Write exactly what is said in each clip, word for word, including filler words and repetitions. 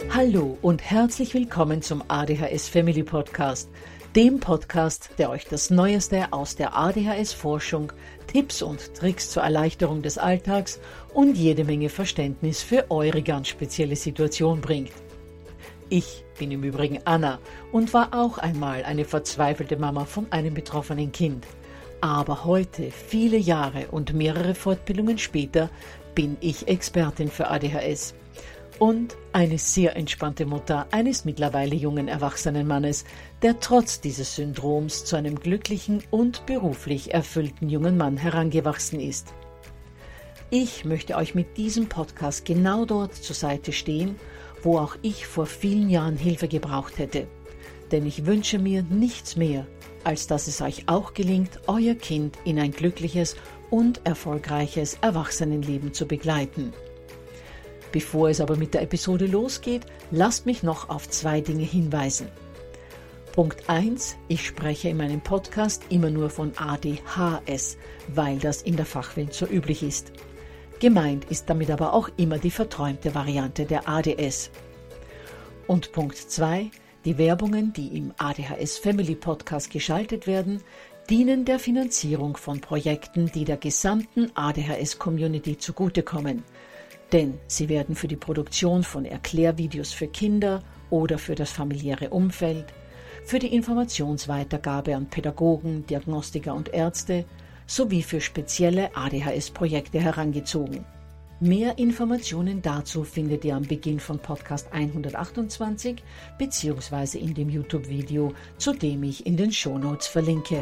Hallo und herzlich willkommen zum A D H S Family Podcast, dem Podcast, der euch das Neueste aus der A D H S-Forschung, Tipps und Tricks zur Erleichterung des Alltags und jede Menge Verständnis für eure ganz spezielle Situation bringt. Ich bin im Übrigen Anna und war auch einmal eine verzweifelte Mama von einem betroffenen Kind. Aber heute, viele Jahre und mehrere Fortbildungen später, bin ich Expertin für A D H S. Und eine sehr entspannte Mutter eines mittlerweile jungen erwachsenen Mannes, der trotz dieses Syndroms zu einem glücklichen und beruflich erfüllten jungen Mann herangewachsen ist. Ich möchte euch mit diesem Podcast genau dort zur Seite stehen, wo auch ich vor vielen Jahren Hilfe gebraucht hätte. Denn ich wünsche mir nichts mehr, als dass es euch auch gelingt, euer Kind in ein glückliches und erfolgreiches Erwachsenenleben zu begleiten. Bevor es aber mit der Episode losgeht, lasst mich noch auf zwei Dinge hinweisen. Punkt eins. Ich spreche in meinem Podcast immer nur von A D H S, weil das in der Fachwelt so üblich ist. Gemeint ist damit aber auch immer die verträumte Variante der A D S. Und Punkt zwei. Die Werbungen, die im A D H S Family Podcast geschaltet werden, dienen der Finanzierung von Projekten, die der gesamten A D H S-Community zugutekommen. Denn sie werden für die Produktion von Erklärvideos für Kinder oder für das familiäre Umfeld, für die Informationsweitergabe an Pädagogen, Diagnostiker und Ärzte sowie für spezielle A D H S-Projekte herangezogen. Mehr Informationen dazu findet ihr am Beginn von Podcast hundertachtundzwanzig bzw. in dem YouTube-Video, zu dem ich in den Shownotes verlinke.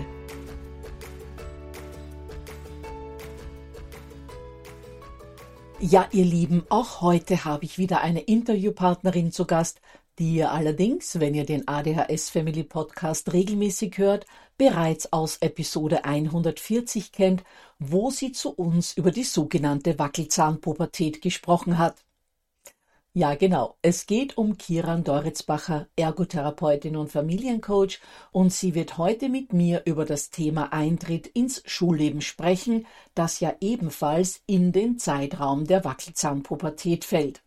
Ja, ihr Lieben, auch heute habe ich wieder eine Interviewpartnerin zu Gast, die ihr allerdings, wenn ihr den A D H S Family Podcast regelmäßig hört, bereits aus Episode hundertvierzig kennt, wo sie zu uns über die sogenannte Wackelzahnpubertät gesprochen hat. Ja, genau. Es geht um Kieran Doritzbacher, Ergotherapeutin und Familiencoach, und sie wird heute mit mir über das Thema Eintritt ins Schulleben sprechen, das ja ebenfalls in den Zeitraum der Wackelzahnpubertät fällt.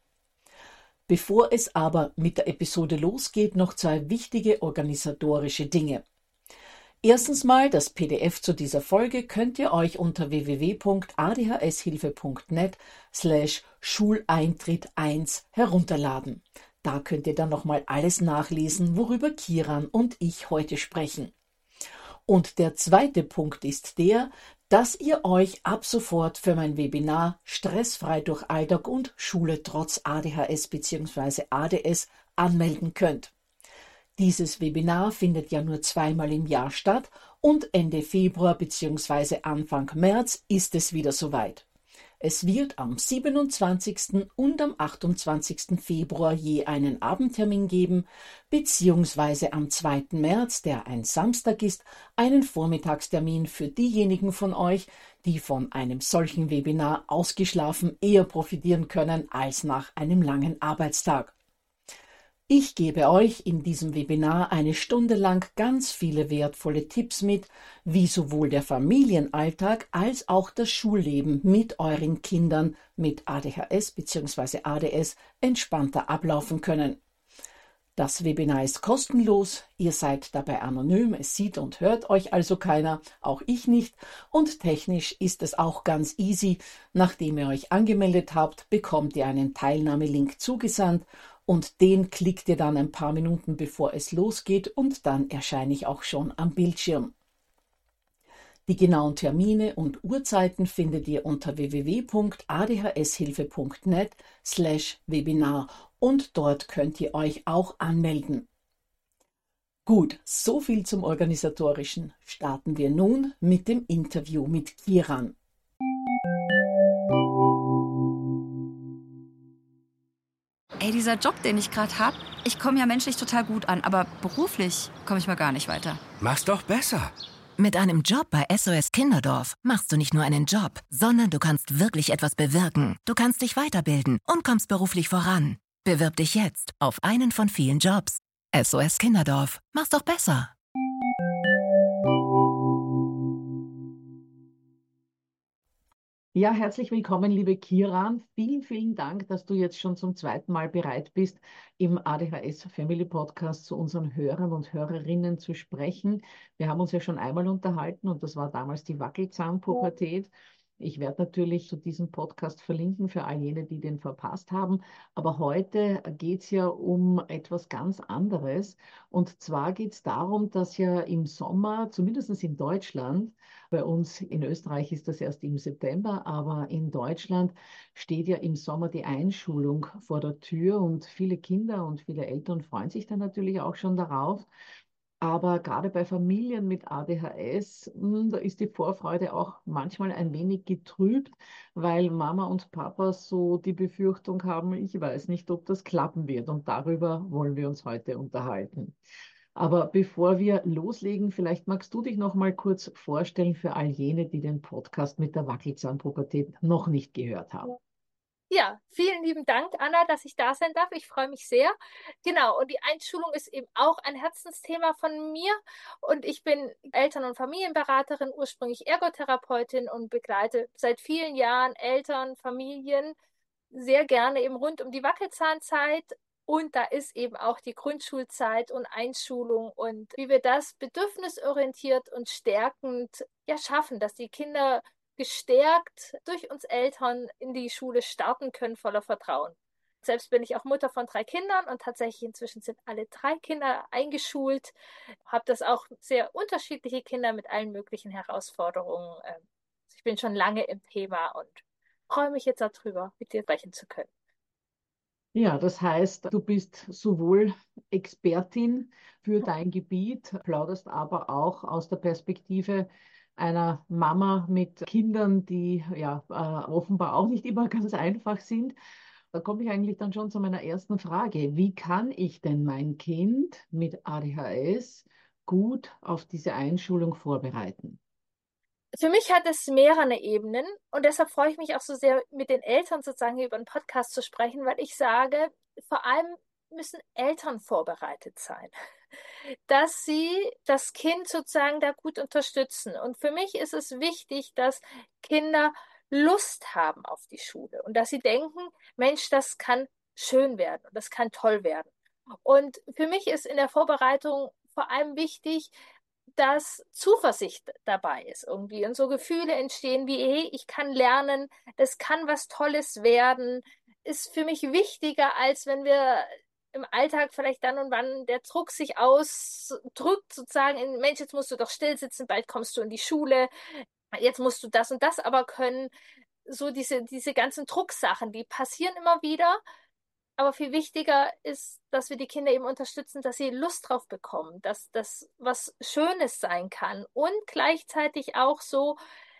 Bevor es aber mit der Episode losgeht, noch zwei wichtige organisatorische Dinge. Erstens mal, das P D F zu dieser Folge könnt ihr euch unter w w w punkt a d h s hilfe punkt net slash Schuleintritt eins herunterladen. Da könnt ihr dann nochmal alles nachlesen, worüber Kieran und ich heute sprechen. Und der zweite Punkt ist der, dass ihr euch ab sofort für mein Webinar Stressfrei durch Alltag und Schule trotz A D H S bzw. A D S anmelden könnt. Dieses Webinar findet ja nur zweimal im Jahr statt und Ende Februar bzw. Anfang März ist es wieder soweit. Es wird am siebenundzwanzigsten und am achtundzwanzigsten Februar je einen Abendtermin geben, beziehungsweise am zweiten März, der ein Samstag ist, einen Vormittagstermin für diejenigen von euch, die von einem solchen Webinar ausgeschlafen eher profitieren können als nach einem langen Arbeitstag. Ich gebe euch in diesem Webinar eine Stunde lang ganz viele wertvolle Tipps mit, wie sowohl der Familienalltag als auch das Schulleben mit euren Kindern mit A D H S bzw. A D S entspannter ablaufen können. Das Webinar ist kostenlos, ihr seid dabei anonym, es sieht und hört euch also keiner, auch ich nicht, und technisch ist es auch ganz easy. Nachdem ihr euch angemeldet habt, bekommt ihr einen Teilnahmelink zugesandt, und den klickt ihr dann ein paar Minuten bevor es losgeht und dann erscheine ich auch schon am Bildschirm. Die genauen Termine und Uhrzeiten findet ihr unter w w w punkt a d h s hilfe punkt net slash Webinar und dort könnt ihr euch auch anmelden. Gut, so viel zum Organisatorischen. Starten wir nun mit dem Interview mit Kieran. Ey, dieser Job, den ich gerade habe, ich komme ja menschlich total gut an, aber beruflich komme ich mal gar nicht weiter. Mach's doch besser. Mit einem Job bei S O S Kinderdorf machst du nicht nur einen Job, sondern du kannst wirklich etwas bewirken. Du kannst dich weiterbilden und kommst beruflich voran. Bewirb dich jetzt auf einen von vielen Jobs. S O S Kinderdorf, mach's doch besser. Ja, herzlich willkommen, liebe Kiran. Vielen, vielen Dank, dass du jetzt schon zum zweiten Mal bereit bist, im A D H S Family Podcast zu unseren Hörern und Hörerinnen zu sprechen. Wir haben uns ja schon einmal unterhalten und das war damals die Wackelzahnpubertät. Ich werde natürlich zu diesem Podcast verlinken für all jene, die den verpasst haben. Aber heute geht es ja um etwas ganz anderes. Und zwar geht es darum, dass ja im Sommer, zumindest in Deutschland, bei uns in Österreich ist das erst im September, aber in Deutschland steht ja im Sommer die Einschulung vor der Tür und viele Kinder und viele Eltern freuen sich dann natürlich auch schon darauf. Aber gerade bei Familien mit A D H S, mh, da ist die Vorfreude auch manchmal ein wenig getrübt, weil Mama und Papa so die Befürchtung haben, ich weiß nicht, ob das klappen wird. Und darüber wollen wir uns heute unterhalten. Aber bevor wir loslegen, vielleicht magst du dich noch mal kurz vorstellen für all jene, die den Podcast mit der Wackelzahnpubertät noch nicht gehört haben. Ja, vielen lieben Dank, Anna, dass ich da sein darf. Ich freue mich sehr. Genau, und die Einschulung ist eben auch ein Herzensthema von mir. Und ich bin Eltern- und Familienberaterin, ursprünglich Ergotherapeutin und begleite seit vielen Jahren Eltern, Familien sehr gerne eben rund um die Wackelzahnzeit. Und da ist eben auch die Grundschulzeit und Einschulung und wie wir das bedürfnisorientiert und stärkend ja schaffen, dass die Kinder gestärkt durch uns Eltern in die Schule starten können, voller Vertrauen. Selbst bin ich auch Mutter von drei Kindern und tatsächlich inzwischen sind alle drei Kinder eingeschult. Habe das auch sehr unterschiedliche Kinder mit allen möglichen Herausforderungen. Ich bin schon lange im Thema und freue mich jetzt darüber, mit dir sprechen zu können. Ja, das heißt, du bist sowohl Expertin für dein Gebiet, plauderst aber auch aus der Perspektive einer Mama mit Kindern, die ja äh, offenbar auch nicht immer ganz einfach sind. Da komme ich eigentlich dann schon zu meiner ersten Frage. Wie kann ich denn mein Kind mit A D H S gut auf diese Einschulung vorbereiten? Für mich hat es mehrere Ebenen und deshalb freue ich mich auch so sehr, mit den Eltern sozusagen hier über einen Podcast zu sprechen, weil ich sage, vor allem müssen Eltern vorbereitet sein, dass sie das Kind sozusagen da gut unterstützen. Und für mich ist es wichtig, dass Kinder Lust haben auf die Schule und dass sie denken, Mensch, das kann schön werden und das kann toll werden. Und für mich ist in der Vorbereitung vor allem wichtig, dass Zuversicht dabei ist irgendwie und so Gefühle entstehen wie, hey, ich kann lernen, das kann was Tolles werden, ist für mich wichtiger, als wenn wir im Alltag vielleicht dann und wann der Druck sich ausdrückt, sozusagen in, Mensch, jetzt musst du doch still sitzen, bald kommst du in die Schule, jetzt musst du das und das aber können. So diese, diese ganzen Drucksachen, die passieren immer wieder. Aber viel wichtiger ist, dass wir die Kinder eben unterstützen, dass sie Lust drauf bekommen, dass das was Schönes sein kann und gleichzeitig auch so,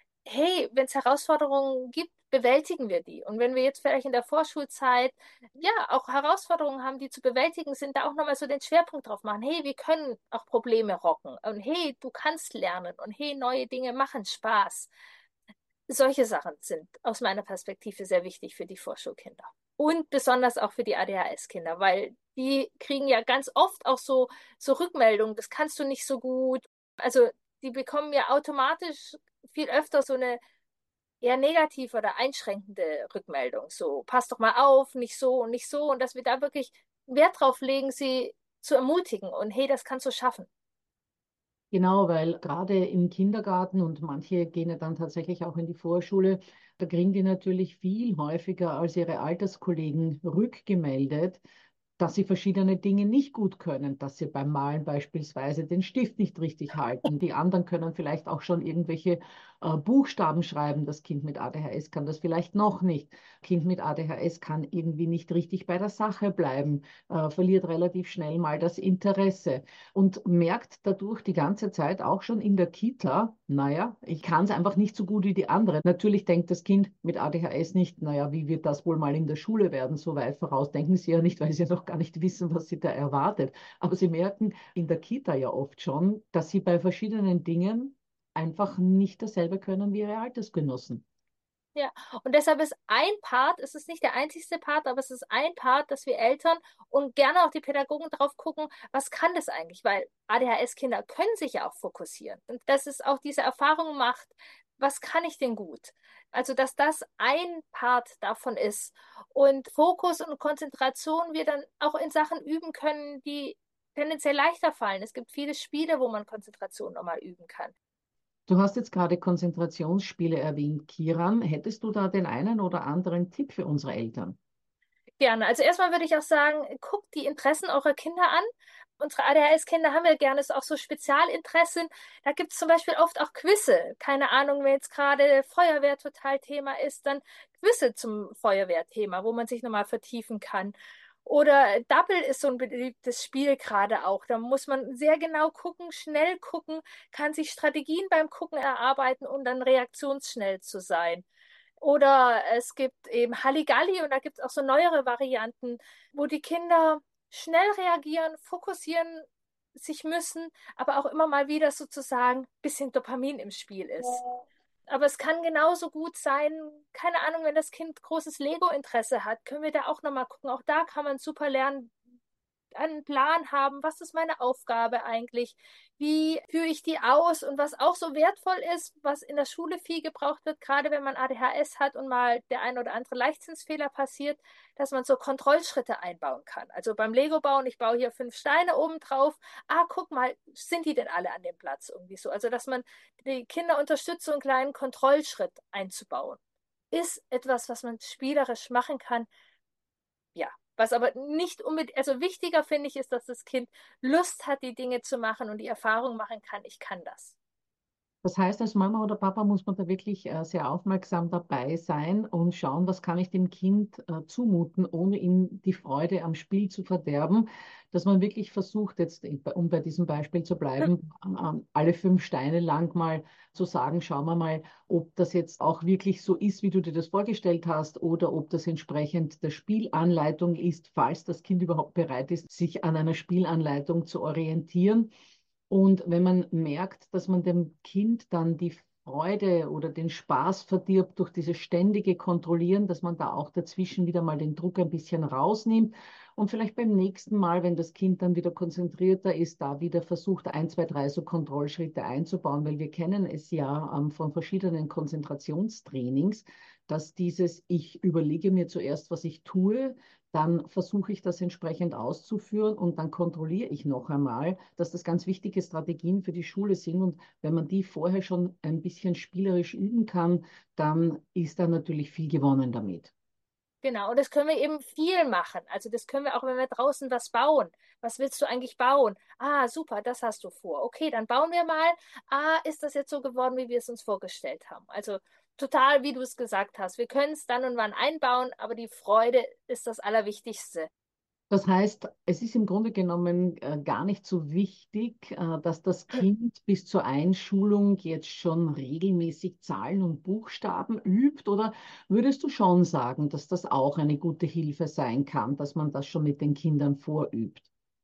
hey, wenn es Herausforderungen gibt, bewältigen wir die. Und wenn wir jetzt vielleicht in der Vorschulzeit ja auch Herausforderungen haben, die zu bewältigen sind, da auch nochmal so den Schwerpunkt drauf machen. Hey, wir können auch Probleme rocken. Und hey, du kannst lernen. Und hey, neue Dinge machen Spaß. Solche Sachen sind aus meiner Perspektive sehr wichtig für die Vorschulkinder. Und besonders auch für die A D H S-Kinder, weil die kriegen ja ganz oft auch so, so Rückmeldungen, das kannst du nicht so gut. Also die bekommen ja automatisch viel öfter so eine eher negative oder einschränkende Rückmeldung. So, pass doch mal auf, nicht so und nicht so. Und dass wir da wirklich Wert drauf legen, sie zu ermutigen. Und hey, das kannst du schaffen. Genau, weil gerade im Kindergarten und manche gehen ja dann tatsächlich auch in die Vorschule, da kriegen die natürlich viel häufiger als ihre Alterskollegen rückgemeldet, dass sie verschiedene Dinge nicht gut können, dass sie beim Malen beispielsweise den Stift nicht richtig halten. Die anderen können vielleicht auch schon irgendwelche äh, Buchstaben schreiben. Das Kind mit A D H S kann das vielleicht noch nicht. Kind mit A D H S kann irgendwie nicht richtig bei der Sache bleiben, äh, verliert relativ schnell mal das Interesse und merkt dadurch die ganze Zeit auch schon in der Kita, naja, ich kann es einfach nicht so gut wie die anderen. Natürlich denkt das Kind mit A D H S nicht, naja, wie wird das wohl mal in der Schule werden? So weit voraus denken sie ja nicht, weil sie ja noch gar nicht wissen, was sie da erwartet. Aber sie merken in der Kita ja oft schon, dass sie bei verschiedenen Dingen einfach nicht dasselbe können wie ihre Altersgenossen. Ja, und deshalb ist ein Part, es ist nicht der einzigste Part, aber es ist ein Part, dass wir Eltern und gerne auch die Pädagogen drauf gucken, was kann das eigentlich? Weil A D H S-Kinder können sich ja auch fokussieren. Und dass es auch diese Erfahrung macht, was kann ich denn gut? Also, dass das ein Part davon ist und Fokus und Konzentration wir dann auch in Sachen üben können, die tendenziell leichter fallen. Es gibt viele Spiele, wo man Konzentration nochmal üben kann. Du hast jetzt gerade Konzentrationsspiele erwähnt, Kiran. Hättest du da den einen oder anderen Tipp für unsere Eltern? Gerne. Also erstmal würde ich auch sagen, guckt die Interessen eurer Kinder an. Unsere A D H S-Kinder haben ja gerne so auch so Spezialinteressen. Da gibt es zum Beispiel oft auch Quizze. Keine Ahnung, wenn jetzt gerade Feuerwehr total Thema ist, dann Quizze zum Feuerwehrthema, wo man sich nochmal vertiefen kann. Oder Double ist so ein beliebtes Spiel gerade auch. Da muss man sehr genau gucken, schnell gucken, kann sich Strategien beim Gucken erarbeiten und dann reaktionsschnell zu sein. Oder es gibt eben Halligalli und da gibt es auch so neuere Varianten, wo die Kinder schnell reagieren, fokussieren sich müssen, aber auch immer mal wieder sozusagen ein bisschen Dopamin im Spiel ist. Aber es kann genauso gut sein, keine Ahnung, wenn das Kind großes Lego-Interesse hat, können wir da auch nochmal gucken. Auch da kann man super lernen, einen Plan haben, was ist meine Aufgabe eigentlich, wie führe ich die aus und was auch so wertvoll ist, was in der Schule viel gebraucht wird, gerade wenn man A D H S hat und mal der ein oder andere Leichtsinnsfehler passiert, dass man so Kontrollschritte einbauen kann. Also beim Lego bauen, ich baue hier fünf Steine oben drauf, ah, guck mal, sind die denn alle an dem Platz irgendwie so? Also dass man die Kinder unterstützt, so einen kleinen Kontrollschritt einzubauen, ist etwas, was man spielerisch machen kann. Ja, was aber nicht unbedingt, also wichtiger finde ich, ist, dass das Kind Lust hat, die Dinge zu machen und die Erfahrung machen kann, ich kann das. Das heißt, als Mama oder Papa muss man da wirklich äh, sehr aufmerksam dabei sein und schauen, was kann ich dem Kind äh, zumuten, ohne ihm die Freude am Spiel zu verderben. Dass man wirklich versucht, jetzt, um bei diesem Beispiel zu bleiben, ähm, alle fünf Steine lang mal zu sagen, schauen wir mal, ob das jetzt auch wirklich so ist, wie du dir das vorgestellt hast, oder ob das entsprechend der Spielanleitung ist, falls das Kind überhaupt bereit ist, sich an einer Spielanleitung zu orientieren. Und wenn man merkt, dass man dem Kind dann die Freude oder den Spaß verdirbt durch dieses ständige Kontrollieren, dass man da auch dazwischen wieder mal den Druck ein bisschen rausnimmt und vielleicht beim nächsten Mal, wenn das Kind dann wieder konzentrierter ist, da wieder versucht, ein, zwei, drei so Kontrollschritte einzubauen, weil wir kennen es ja ähm, von verschiedenen Konzentrationstrainings, dass dieses Ich überlege mir zuerst, was ich tue, dann versuche ich das entsprechend auszuführen und dann kontrolliere ich noch einmal, dass das ganz wichtige Strategien für die Schule sind. Und wenn man die vorher schon ein bisschen spielerisch üben kann, dann ist da natürlich viel gewonnen damit. Genau, und das können wir eben viel machen. Also das können wir auch, wenn wir draußen was bauen. Was willst du eigentlich bauen? Ah, super, das hast du vor. Okay, dann bauen wir mal. Ah, ist das jetzt so geworden, wie wir es uns vorgestellt haben? Also total, wie du es gesagt hast. Wir können es dann und wann einbauen, aber die Freude ist das Allerwichtigste. Das heißt, es ist im Grunde genommen äh, gar nicht so wichtig, äh, dass das Kind bis zur Einschulung jetzt schon regelmäßig Zahlen und Buchstaben übt, oder würdest du schon sagen, dass das auch eine gute Hilfe sein kann, dass man das schon mit den Kindern vorübt?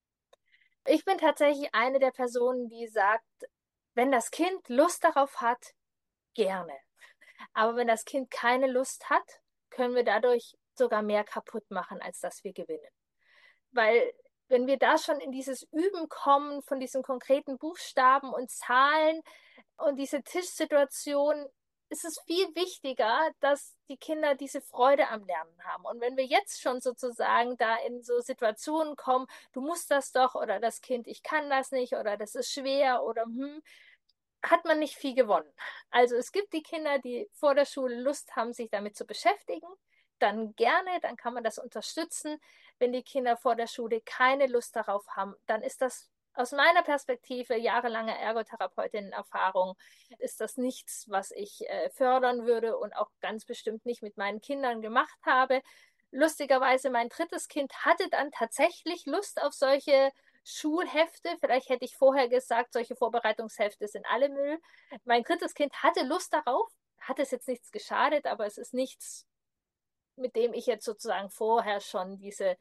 Ich bin tatsächlich eine der Personen, die sagt, wenn das Kind Lust darauf hat, gerne. Aber wenn das Kind keine Lust hat, können wir dadurch sogar mehr kaputt machen, als dass wir gewinnen. Weil wenn wir da schon in dieses Üben kommen von diesen konkreten Buchstaben und Zahlen und diese Tischsituation, ist es viel wichtiger, dass die Kinder diese Freude am Lernen haben. Und wenn wir jetzt schon sozusagen da in so Situationen kommen, du musst das doch oder das Kind, ich kann das nicht oder das ist schwer oder hm, hat man nicht viel gewonnen. Also es gibt die Kinder, die vor der Schule Lust haben, sich damit zu beschäftigen, dann gerne, dann kann man das unterstützen. Wenn die Kinder vor der Schule keine Lust darauf haben, dann ist das aus meiner Perspektive, jahrelange Ergotherapeutin-Erfahrung, ist das nichts, was ich äh, fördern würde und auch ganz bestimmt nicht mit meinen Kindern gemacht habe. Lustigerweise, mein drittes Kind hatte dann tatsächlich Lust auf solche Schulhefte. Vielleicht hätte ich vorher gesagt, solche Vorbereitungshefte sind alle Müll. Mein drittes Kind hatte Lust darauf, hat es jetzt nichts geschadet, aber es ist nichts, mit dem ich jetzt sozusagen vorher schon diese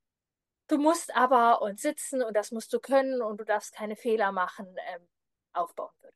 Du musst aber und sitzen und das musst du können und du darfst keine Fehler machen, ähm, aufbauen würde.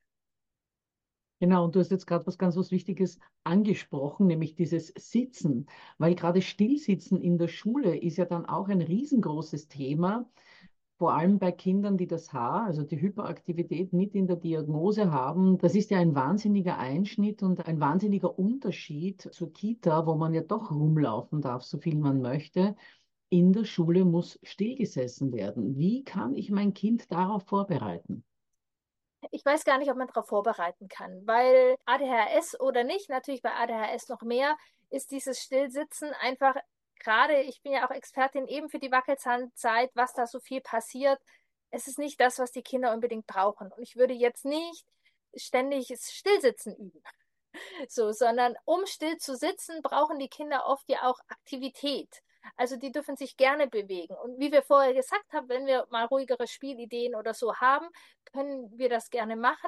Genau, und du hast jetzt gerade was ganz was Wichtiges angesprochen, nämlich dieses Sitzen, weil gerade Stillsitzen in der Schule ist ja dann auch ein riesengroßes Thema. vor allem bei Kindern, die das H, also die Hyperaktivität mit in der Diagnose haben. Das ist ja ein wahnsinniger Einschnitt und ein wahnsinniger Unterschied zur Kita, wo man ja doch rumlaufen darf, so viel man möchte. In der Schule muss stillgesessen werden. Wie kann ich mein Kind darauf vorbereiten? Ich weiß gar nicht, ob man darauf vorbereiten kann, weil A D H S oder nicht, natürlich bei A D H S noch mehr, ist dieses Stillsitzen einfach, gerade ich bin ja auch Expertin eben für die Wackelzahnzeit, was da so viel passiert. Es ist nicht das, was die Kinder unbedingt brauchen. Und ich würde jetzt nicht ständig das Stillsitzen üben. So, sondern um still zu sitzen, brauchen die Kinder oft ja auch Aktivität. Also die dürfen sich gerne bewegen. Und wie wir vorher gesagt haben, wenn wir mal ruhigere Spielideen oder so haben, können wir das gerne machen.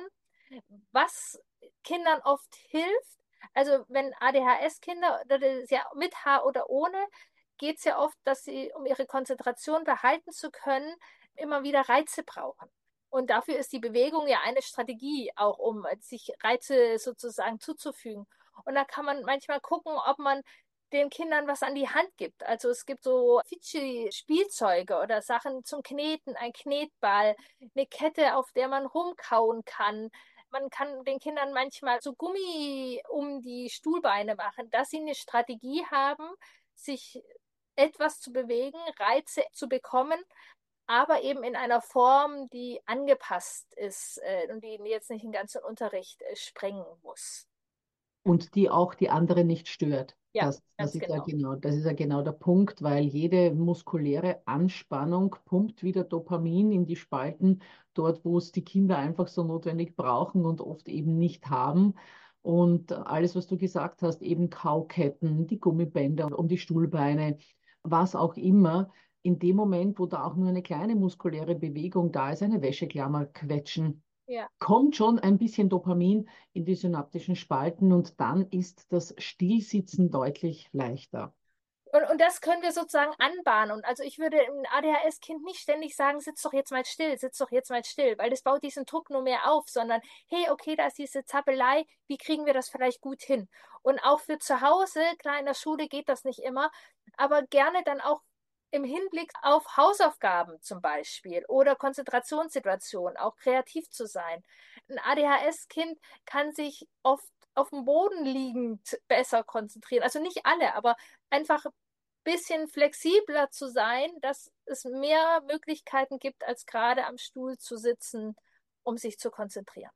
Was Kindern oft hilft, also wenn A D H S-Kinder, das ist ja mit H oder ohne, geht es ja oft, dass sie, um ihre Konzentration behalten zu können, immer wieder Reize brauchen. Und dafür ist die Bewegung ja eine Strategie, auch um sich Reize sozusagen zuzufügen. Und da kann man manchmal gucken, ob man den Kindern was an die Hand gibt. Also es gibt so Fidschi-Spielzeuge oder Sachen zum Kneten, ein Knetball, eine Kette, auf der man rumkauen kann. Man kann den Kindern manchmal so Gummi um die Stuhlbeine machen, dass sie eine Strategie haben, sich etwas zu bewegen, Reize zu bekommen, aber eben in einer Form, die angepasst ist äh, und die jetzt nicht den ganzen Unterricht äh, sprengen muss. Und die auch die andere nicht stört. Ja, Das, das ganz ist ja genau. genau, das ist ja genau der Punkt, weil jede muskuläre Anspannung pumpt wieder Dopamin in die Spalten, dort, wo es die Kinder einfach so notwendig brauchen und oft eben nicht haben. Und alles, was du gesagt hast, eben Kauketten, die Gummibänder um die Stuhlbeine, was auch immer, in dem Moment, wo da auch nur eine kleine muskuläre Bewegung da ist, eine Wäscheklammer quetschen, Ja. kommt schon ein bisschen Dopamin in die synaptischen Spalten und dann ist das Stillsitzen deutlich leichter. Und, und das können wir sozusagen anbahnen. Also ich würde einem A D H S-Kind nicht ständig sagen, sitz doch jetzt mal still, sitz doch jetzt mal still, weil das baut diesen Druck nur mehr auf, sondern hey, okay, da ist diese Zappelei, wie kriegen wir das vielleicht gut hin? Und auch für zu Hause, klar, in der Schule geht das nicht immer, aber gerne dann auch im Hinblick auf Hausaufgaben zum Beispiel oder Konzentrationssituationen, auch kreativ zu sein. Ein A D H S-Kind kann sich oft auf dem Boden liegend besser konzentrieren. Also nicht alle, aber einfach ein bisschen flexibler zu sein, dass es mehr Möglichkeiten gibt, als gerade am Stuhl zu sitzen, um sich zu konzentrieren.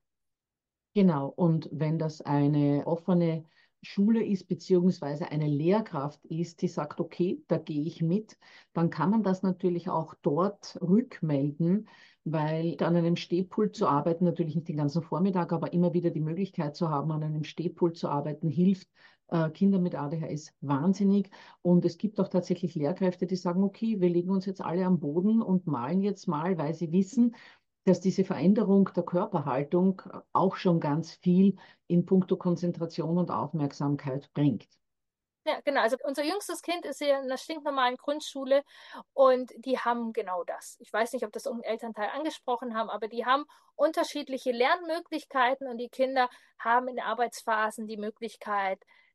Genau, und wenn das eine offene Schule ist, beziehungsweise eine Lehrkraft ist, die sagt, okay, da gehe ich mit, dann kann man das natürlich auch dort rückmelden, weil an einem Stehpult zu arbeiten, natürlich nicht den ganzen Vormittag, aber immer wieder die Möglichkeit zu haben, an einem Stehpult zu arbeiten, hilft äh, Kindern mit A D H S wahnsinnig. Und es gibt auch tatsächlich Lehrkräfte, die sagen, okay, wir legen uns jetzt alle am Boden und malen jetzt mal, weil sie wissen, dass diese Veränderung der Körperhaltung auch schon ganz viel in puncto Konzentration und Aufmerksamkeit bringt. Ja, genau. Also unser jüngstes Kind ist hier in einer stinknormalen Grundschule und die haben genau das. Ich weiß nicht, ob das irgendein Elternteil angesprochen haben, aber die haben unterschiedliche Lernmöglichkeiten und die Kinder haben in Arbeitsphasen die Möglichkeit,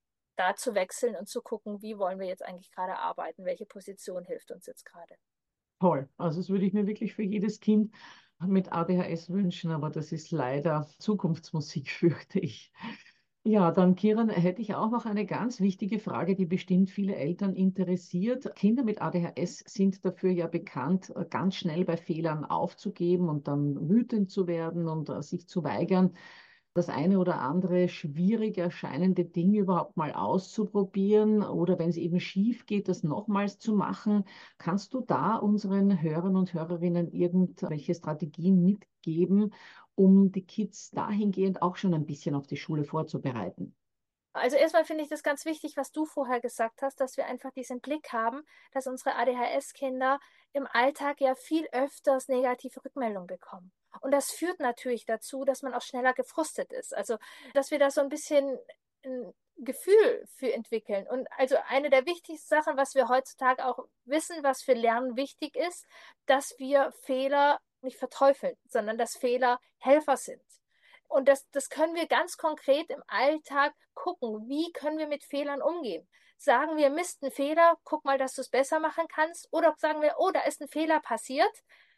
da zu wechseln und zu gucken, wie wollen wir jetzt eigentlich gerade arbeiten, welche Position hilft uns jetzt gerade. Toll. Also das würde ich mir wirklich für jedes Kind mit A D H S wünschen, aber das ist leider Zukunftsmusik, fürchte ich. Ja, dann, Kiran, hätte ich auch noch eine ganz wichtige Frage, die bestimmt viele Eltern interessiert. Kinder mit A D H S sind dafür ja bekannt, ganz schnell bei Fehlern aufzugeben und dann wütend zu werden und äh, sich zu weigern, das eine oder andere schwierig erscheinende Ding überhaupt mal auszuprobieren oder wenn es eben schief geht, das nochmals zu machen. Kannst du da unseren Hörern und Hörerinnen irgendwelche Strategien mitgeben, um die Kids dahingehend auch schon ein bisschen auf die Schule vorzubereiten? Also erstmal finde ich das ganz wichtig, was du vorher gesagt hast, dass wir einfach diesen Blick haben, dass unsere A D H S-Kinder im Alltag ja viel öfters negative Rückmeldungen bekommen. Und das führt natürlich dazu, dass man auch schneller gefrustet ist. Also, dass wir da so ein bisschen ein Gefühl für entwickeln. Und also eine der wichtigsten Sachen, was wir heutzutage auch wissen, was für Lernen wichtig ist, dass wir Fehler nicht verteufeln, sondern dass Fehler Helfer sind. Und das, das können wir ganz konkret im Alltag gucken. Wie können wir mit Fehlern umgehen? Sagen wir, Mist, ein Fehler, guck mal, dass du es besser machen kannst. Oder sagen wir, oh, da ist ein Fehler passiert.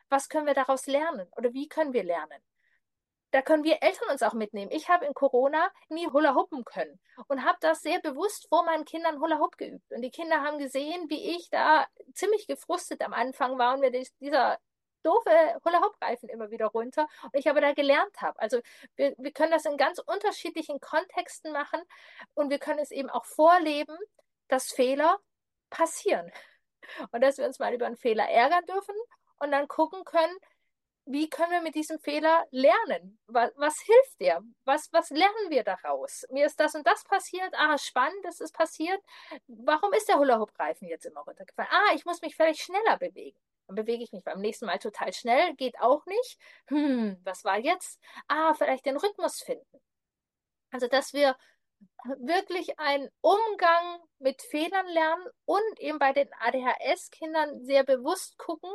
Was können wir daraus lernen oder wie können wir lernen? Da können wir Eltern uns auch mitnehmen. Ich habe in Corona nie Hula hoopen können und habe das sehr bewusst vor meinen Kindern Hula Hoop geübt. Und die Kinder haben gesehen, wie ich da ziemlich gefrustet am Anfang war und mir dieser doofe Hula Hoop Reifen immer wieder runter und ich aber da gelernt habe. Also wir, wir können das in ganz unterschiedlichen Kontexten machen und wir können es eben auch vorleben, dass Fehler passieren und dass wir uns mal über einen Fehler ärgern dürfen und dann gucken können, wie können wir mit diesem Fehler lernen? Was, was hilft dir? Was, was lernen wir daraus? Mir ist das und das passiert. Ah, spannend, das ist passiert. Warum ist der Hula-Hoop-Reifen jetzt immer runtergefallen? Ah, ich muss mich vielleicht schneller bewegen. Dann bewege ich mich beim nächsten Mal total schnell, geht auch nicht. Hm, was war jetzt? Ah, vielleicht den Rhythmus finden. Also, dass wir wirklich einen Umgang mit Fehlern lernen und eben bei den A D H S-Kindern sehr bewusst gucken,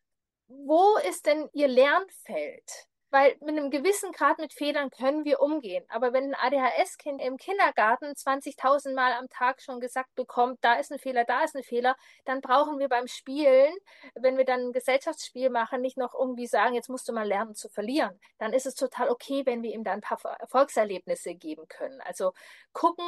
wo ist denn ihr Lernfeld? Weil mit einem gewissen Grad mit Fehlern können wir umgehen. Aber wenn ein A D H S-Kind im Kindergarten zwanzigtausend Mal am Tag schon gesagt bekommt, da ist ein Fehler, da ist ein Fehler, dann brauchen wir beim Spielen, wenn wir dann ein Gesellschaftsspiel machen, nicht noch irgendwie sagen, jetzt musst du mal lernen zu verlieren. Dann ist es total okay, wenn wir ihm da ein paar Erfolgserlebnisse geben können. Also gucken,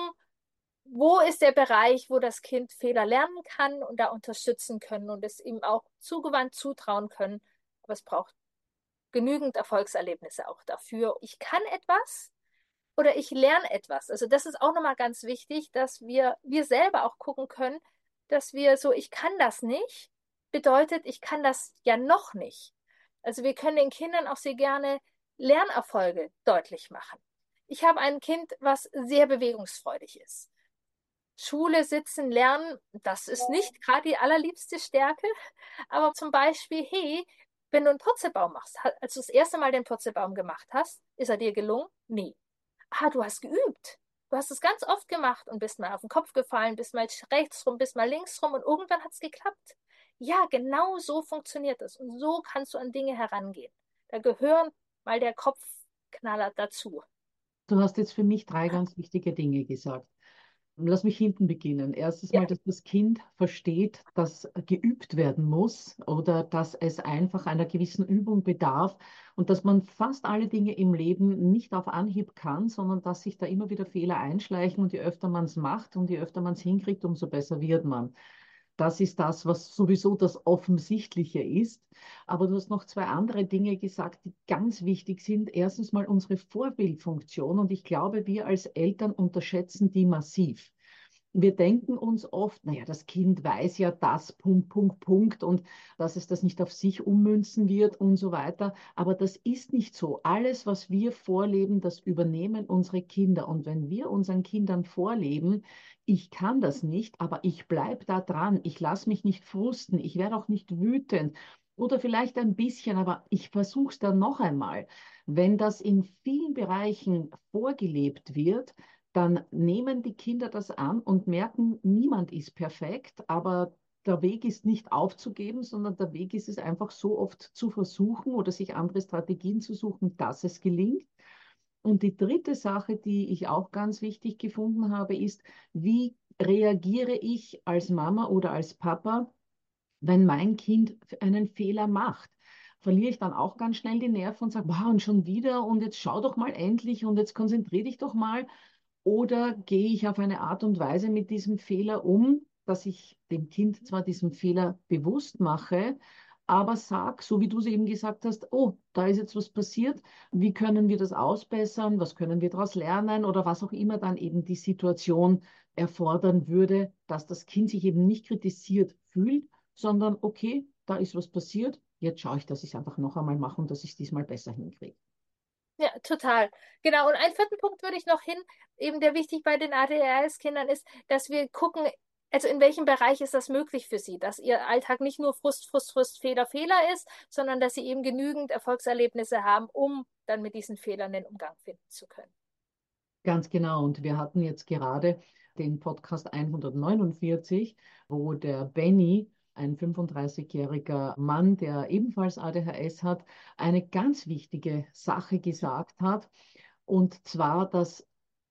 wo ist der Bereich, wo das Kind Fehler lernen kann und da unterstützen können und es ihm auch zugewandt zutrauen können. Aber es braucht genügend Erfolgserlebnisse auch dafür. Ich kann etwas oder ich lerne etwas. Also das ist auch nochmal ganz wichtig, dass wir, wir selber auch gucken können, dass wir so, ich kann das nicht, bedeutet, ich kann das ja noch nicht. Also wir können den Kindern auch sehr gerne Lernerfolge deutlich machen. Ich habe ein Kind, was sehr bewegungsfreudig ist. Schule, sitzen, lernen, das ist nicht gerade die allerliebste Stärke, aber zum Beispiel, hey, wenn du einen Purzelbaum machst, als du das erste Mal den Purzelbaum gemacht hast, ist er dir gelungen? Nee. Ah, du hast geübt. Du hast es ganz oft gemacht und bist mal auf den Kopf gefallen, bist mal rechts rum, bist mal links rum und irgendwann hat es geklappt. Ja, genau so funktioniert es und so kannst du an Dinge herangehen. Da gehören mal der Kopfknaller dazu. Du hast jetzt für mich drei ganz wichtige Dinge gesagt. Lass mich hinten beginnen. Erstens Ja, mal, dass das Kind versteht, dass geübt werden muss oder dass es einfach einer gewissen Übung bedarf und dass man fast alle Dinge im Leben nicht auf Anhieb kann, sondern dass sich da immer wieder Fehler einschleichen und je öfter man es macht und je öfter man es hinkriegt, umso besser wird man. Das ist das, was sowieso das Offensichtliche ist. Aber du hast noch zwei andere Dinge gesagt, die ganz wichtig sind. Erstens mal unsere Vorbildfunktion. Und ich glaube, wir als Eltern unterschätzen die massiv. Wir denken uns oft, naja, das Kind weiß ja das, Punkt, Punkt, Punkt, und dass es das nicht auf sich ummünzen wird und so weiter. Aber das ist nicht so. Alles, was wir vorleben, das übernehmen unsere Kinder. Und wenn wir unseren Kindern vorleben, ich kann das nicht, aber ich bleibe da dran, ich lasse mich nicht frusten, ich werde auch nicht wütend oder vielleicht ein bisschen, aber ich versuche es dann noch einmal. Wenn das in vielen Bereichen vorgelebt wird, dann nehmen die Kinder das an und merken, niemand ist perfekt, aber der Weg ist nicht aufzugeben, sondern der Weg ist es einfach so oft zu versuchen oder sich andere Strategien zu suchen, dass es gelingt. Und die dritte Sache, die ich auch ganz wichtig gefunden habe, ist, wie reagiere ich als Mama oder als Papa, wenn mein Kind einen Fehler macht? Verliere ich dann auch ganz schnell die Nerven und sage, wow, und schon wieder und jetzt schau doch mal endlich und jetzt konzentriere dich doch mal. Oder gehe ich auf eine Art und Weise mit diesem Fehler um, dass ich dem Kind zwar diesen Fehler bewusst mache, aber sag, so wie du es eben gesagt hast, oh, da ist jetzt was passiert, wie können wir das ausbessern, was können wir daraus lernen oder was auch immer dann eben die Situation erfordern würde, dass das Kind sich eben nicht kritisiert fühlt, sondern okay, da ist was passiert, jetzt schaue ich, dass ich es einfach noch einmal mache und dass ich es diesmal besser hinkriege. ja, total. Genau. Und einen vierten Punkt würde ich noch hin, eben der wichtig bei den A D H S-Kindern ist, dass wir gucken, also in welchem Bereich ist das möglich für sie, dass ihr Alltag nicht nur Frust, Frust, Frust, Fehler, Fehler ist, sondern dass sie eben genügend Erfolgserlebnisse haben, um dann mit diesen Fehlern den Umgang finden zu können. Ganz genau. Und wir hatten jetzt gerade den Podcast hundertneunundvierzig, wo der Benny, ein fünfunddreißigjähriger Mann, der ebenfalls A D H S hat, eine ganz wichtige Sache gesagt hat. Und zwar, dass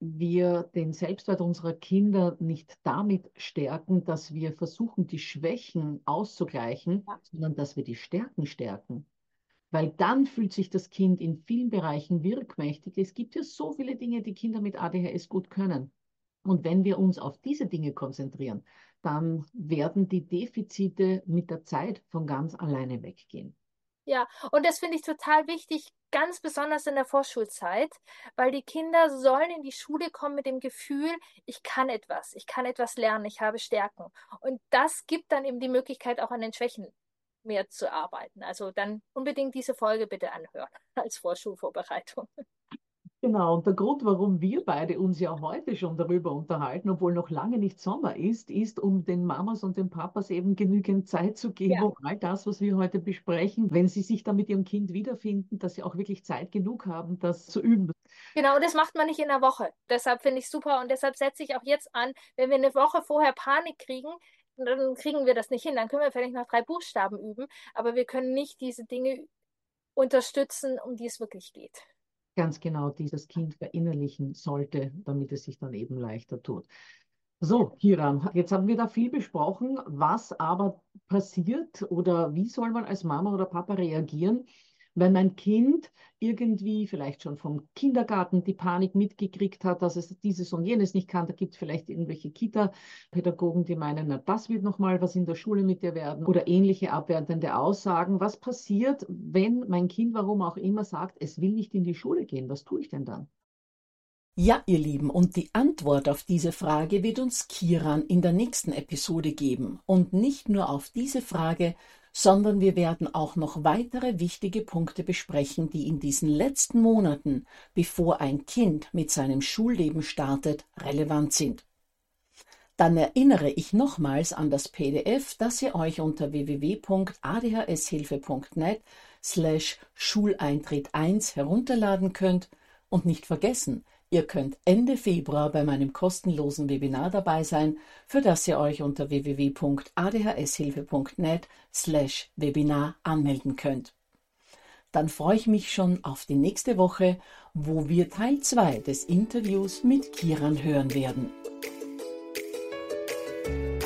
wir den Selbstwert unserer Kinder nicht damit stärken, dass wir versuchen, die Schwächen auszugleichen, Ja. sondern dass wir die Stärken stärken. weil dann fühlt sich das Kind in vielen Bereichen wirkmächtig. Es gibt ja so viele Dinge, die Kinder mit A D H S gut können. Und wenn wir uns auf diese Dinge konzentrieren, dann werden die Defizite mit der Zeit von ganz alleine weggehen. Ja, und das finde ich total wichtig, ganz besonders in der Vorschulzeit, weil die Kinder sollen in die Schule kommen mit dem Gefühl, ich kann etwas, ich kann etwas lernen, ich habe Stärken. Und das gibt dann eben die Möglichkeit, auch an den Schwächen mehr zu arbeiten. Also dann unbedingt diese Folge bitte anhören als Vorschulvorbereitung. Genau, und der Grund, warum wir beide uns ja heute schon darüber unterhalten, obwohl noch lange nicht Sommer ist, ist, um den Mamas und den Papas eben genügend Zeit zu geben, Ja. um all das, was wir heute besprechen, wenn sie sich da mit ihrem Kind wiederfinden, dass sie auch wirklich Zeit genug haben, das zu üben. Genau, und das macht man nicht in einer Woche. Deshalb finde ich super und deshalb setze ich auch jetzt an, wenn wir eine Woche vorher Panik kriegen, dann kriegen wir das nicht hin. Dann können wir vielleicht noch drei Buchstaben üben, aber wir können nicht diese Dinge unterstützen, um die es wirklich geht. Ganz genau, dieses Kind verinnerlichen sollte, damit es sich dann eben leichter tut. So, Kiran, jetzt haben wir da viel besprochen, was aber passiert oder wie soll man als Mama oder Papa reagieren, wenn mein Kind irgendwie vielleicht schon vom Kindergarten die Panik mitgekriegt hat, dass es dieses und jenes nicht kann. Da gibt es vielleicht irgendwelche Kita-Pädagogen, die meinen, na, das wird nochmal was in der Schule mit dir werden oder ähnliche abwertende Aussagen. Was passiert, wenn mein Kind, warum auch immer, sagt, es will nicht in die Schule gehen? Was tue ich denn dann? Ja, ihr Lieben, und die Antwort auf diese Frage wird uns Kiran in der nächsten Episode geben. Und nicht nur auf diese Frage, sondern wir werden auch noch weitere wichtige Punkte besprechen, die in diesen letzten Monaten, bevor ein Kind mit seinem Schulleben startet, relevant sind. Dann erinnere ich nochmals an das P D F, das ihr euch unter w w w punkt a d h s hilfe punkt net slash Schuleintritt eins herunterladen könnt und nicht vergessen, ihr könnt Ende Februar bei meinem kostenlosen Webinar dabei sein, für das ihr euch unter w w w punkt a d h s hilfe punkt net slash Webinar anmelden könnt. Dann freue ich mich schon auf die nächste Woche, wo wir Teil zwei des Interviews mit Kiran hören werden.